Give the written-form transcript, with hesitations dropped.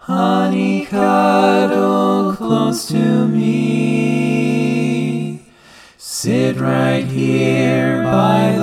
Honey, cuddle close to me. Sit right here by